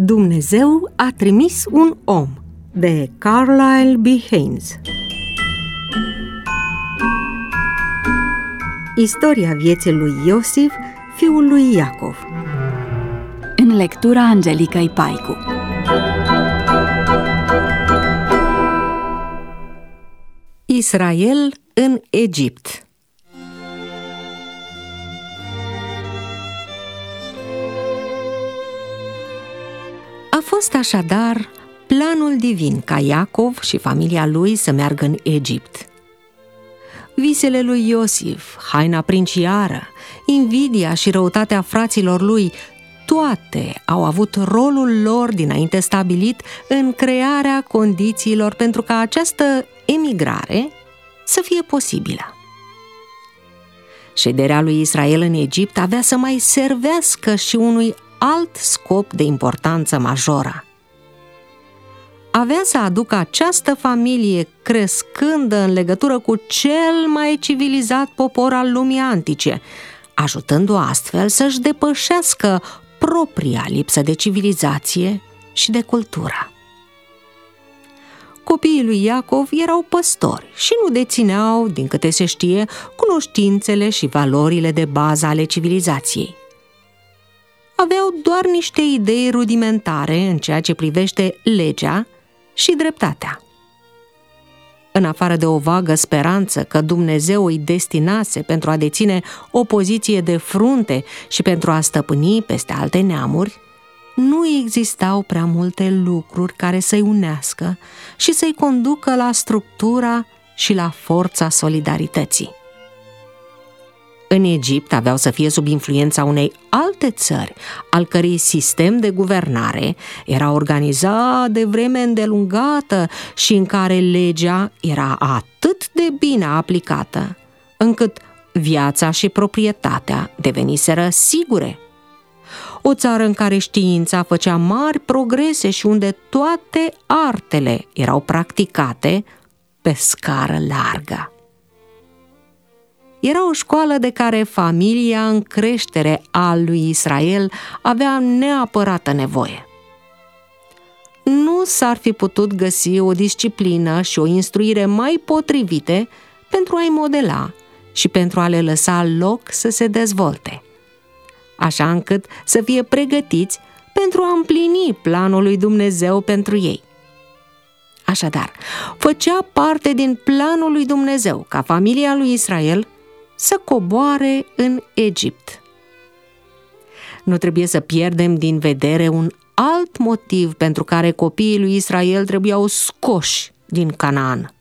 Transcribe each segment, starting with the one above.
Dumnezeu a trimis un om, de Carlisle B. Haynes. Istoria vieții lui Iosif, fiul lui Iacov. În lectura Angelicăi Paicu. Israel în Egipt. A fost așadar planul divin ca Iacov și familia lui să meargă în Egipt. Visele lui Iosif, haina princiară, invidia și răutatea fraților lui, toate au avut rolul lor dinainte stabilit în crearea condițiilor pentru ca această emigrare să fie posibilă. Șederea lui Israel în Egipt avea să mai servească și unui alt scop de importanță majoră. Avea să aducă această familie crescândă în legătură cu cel mai civilizat popor al lumii antice, ajutându-o astfel să-și depășească propria lipsă de civilizație și de cultură. Copiii lui Iacov erau păstori și nu dețineau, din câte se știe, cunoștințele și valorile de bază ale civilizației. Aveau doar niște idei rudimentare în ceea ce privește legea și dreptatea. În afară de o vagă speranță că Dumnezeu îi destinase pentru a deține o poziție de frunte și pentru a stăpâni peste alte neamuri, nu existau prea multe lucruri care să-i unească și să-i conducă la structura și la forța solidarității. În Egipt aveau să fie sub influența unei alte țări, al cărei sistem de guvernare era organizat de vreme îndelungată și în care legea era atât de bine aplicată, încât viața și proprietatea deveniseră sigure. O țară în care știința făcea mari progrese și unde toate artele erau practicate pe scară largă. Era o școală de care familia în creștere a lui Israel avea neapărată nevoie. Nu s-ar fi putut găsi o disciplină și o instruire mai potrivite pentru a-i modela și pentru a le lăsa loc să se dezvolte, așa încât să fie pregătiți pentru a împlini planul lui Dumnezeu pentru ei. Așadar, făcea parte din planul lui Dumnezeu ca familia lui Israel să coboare în Egipt. Nu trebuie să pierdem din vedere un alt motiv pentru care copiii lui Israel trebuiau scoși din Canaan.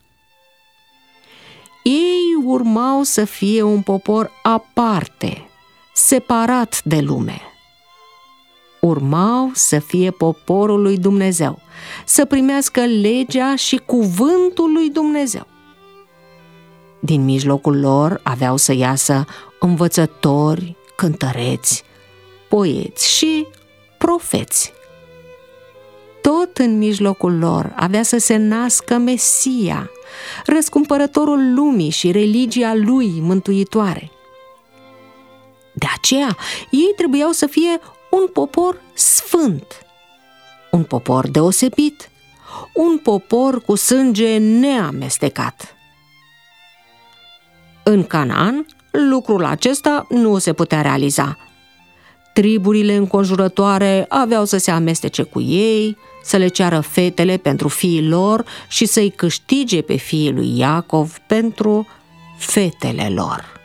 Ei urmau să fie un popor aparte, separat de lume. Urmau să fie poporul lui Dumnezeu, să primească legea și cuvântul lui Dumnezeu. Din mijlocul lor aveau să iasă învățători, cântăreți, poeți și profeți. Tot în mijlocul lor avea să se nască Mesia, răscumpărătorul lumii și religia lui mântuitoare. De aceea, ei trebuiau să fie un popor sfânt, un popor deosebit, un popor cu sânge neamestecat. În Canaan, lucrul acesta nu se putea realiza. Triburile înconjurătoare aveau să se amestece cu ei, să le ceară fetele pentru fiii lor și să-i câștige pe fiii lui Iacov pentru fetele lor.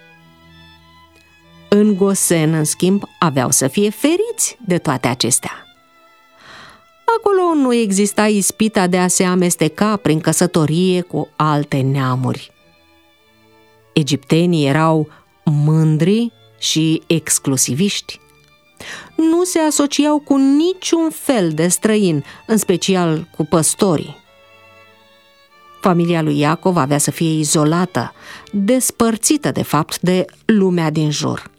În Gosen, în schimb, aveau să fie feriți de toate acestea. Acolo nu exista ispita de a se amesteca prin căsătorie cu alte neamuri. Egiptenii erau mândri și exclusiviști. Nu se asociau cu niciun fel de străin, în special cu păstorii. Familia lui Iacov avea să fie izolată, despărțită de fapt de lumea din jur.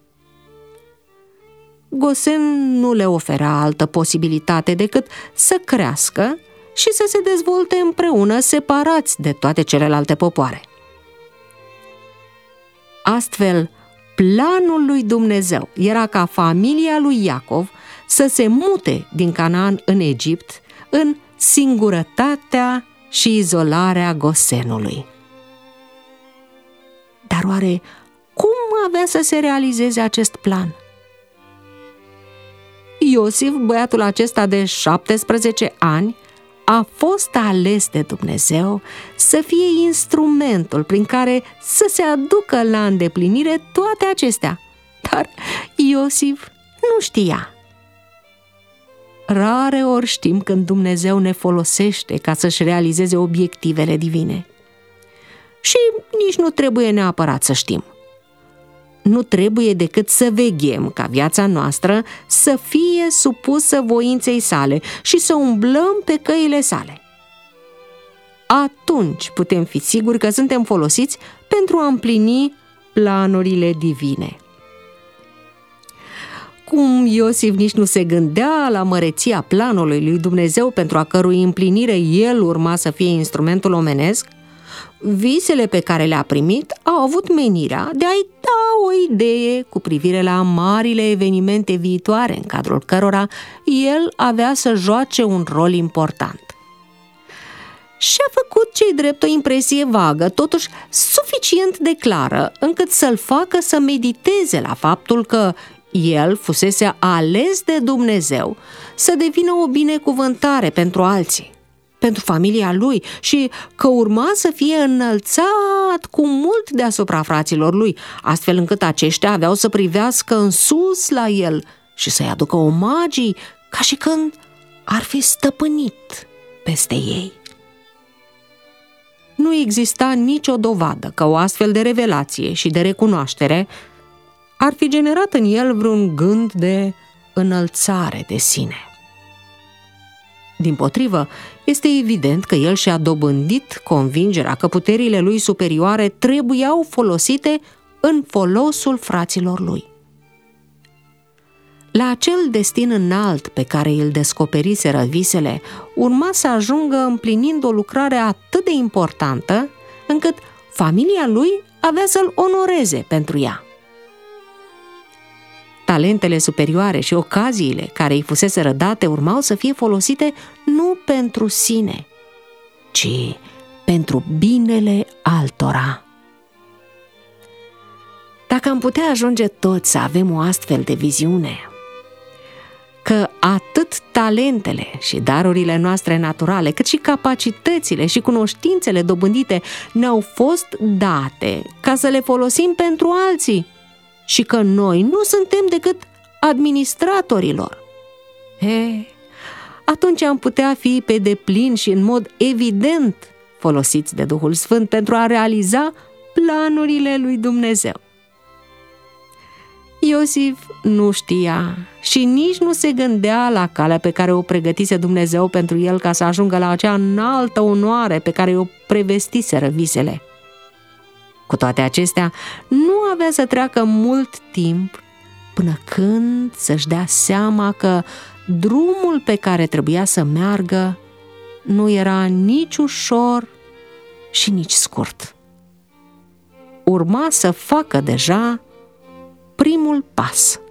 Gosen nu le oferea altă posibilitate decât să crească și să se dezvolte împreună, separați de toate celelalte popoare. Astfel, planul lui Dumnezeu era ca familia lui Iacov să se mute din Canaan în Egipt, în singurătatea și izolarea Gosenului. Dar oare cum avea să se realizeze acest plan? Iosif, băiatul acesta de 17 ani, a fost ales de Dumnezeu să fie instrumentul prin care să se aducă la îndeplinire toate acestea. Dar Iosif nu știa. Rare ori știm când Dumnezeu ne folosește ca să-și realizeze obiectivele divine. Și nici nu trebuie neapărat să știm. Nu trebuie decât să veghem ca viața noastră să fie supusă voinței sale și să umblăm pe căile sale. Atunci putem fi siguri că suntem folosiți pentru a împlini planurile divine. Cum Iosif nici nu se gândea la măreția planului lui Dumnezeu pentru a cărui împlinire el urma să fie instrumentul omenesc, visele pe care le-a primit au avut menirea de a-i da o idee cu privire la marile evenimente viitoare în cadrul cărora el avea să joace un rol important. Și-a făcut ce-i drept o impresie vagă, totuși suficient de clară, încât să-l facă să mediteze la faptul că el fusese ales de Dumnezeu să devină o binecuvântare pentru alții, pentru familia lui, și că urma să fie înălțat cu mult deasupra fraților lui, astfel încât aceștia aveau să privească în sus la el și să-i aducă omagii ca și când ar fi stăpânit peste ei. Nu exista nicio dovadă că o astfel de revelație și de recunoaștere ar fi generat în el vreun gând de înălțare de sine. Dimpotrivă, este evident că el și-a dobândit convingerea că puterile lui superioare trebuiau folosite în folosul fraților lui. La acel destin înalt pe care îl descoperiseră visele, urma să ajungă împlinind o lucrare atât de importantă, încât familia lui avea să-l onoreze pentru ea. Talentele superioare și ocaziile care îi fuseseră date urmau să fie folosite nu pentru sine, ci pentru binele altora. Dacă am putea ajunge toți să avem o astfel de viziune, că atât talentele și darurile noastre naturale, cât și capacitățile și cunoștințele dobândite ne-au fost date ca să le folosim pentru alții, și că noi nu suntem decât administratorilor, atunci am putea fi pe deplin și în mod evident folosiți de Duhul Sfânt pentru a realiza planurile lui Dumnezeu. Iosif nu știa și nici nu se gândea la calea pe care o pregătise Dumnezeu pentru el ca să ajungă la acea înaltă onoare pe care o prevestiseră visele. Cu toate acestea, nu avea să treacă mult timp până când să-și dea seama că drumul pe care trebuia să meargă nu era nici ușor și nici scurt. Urma să facă deja primul pas.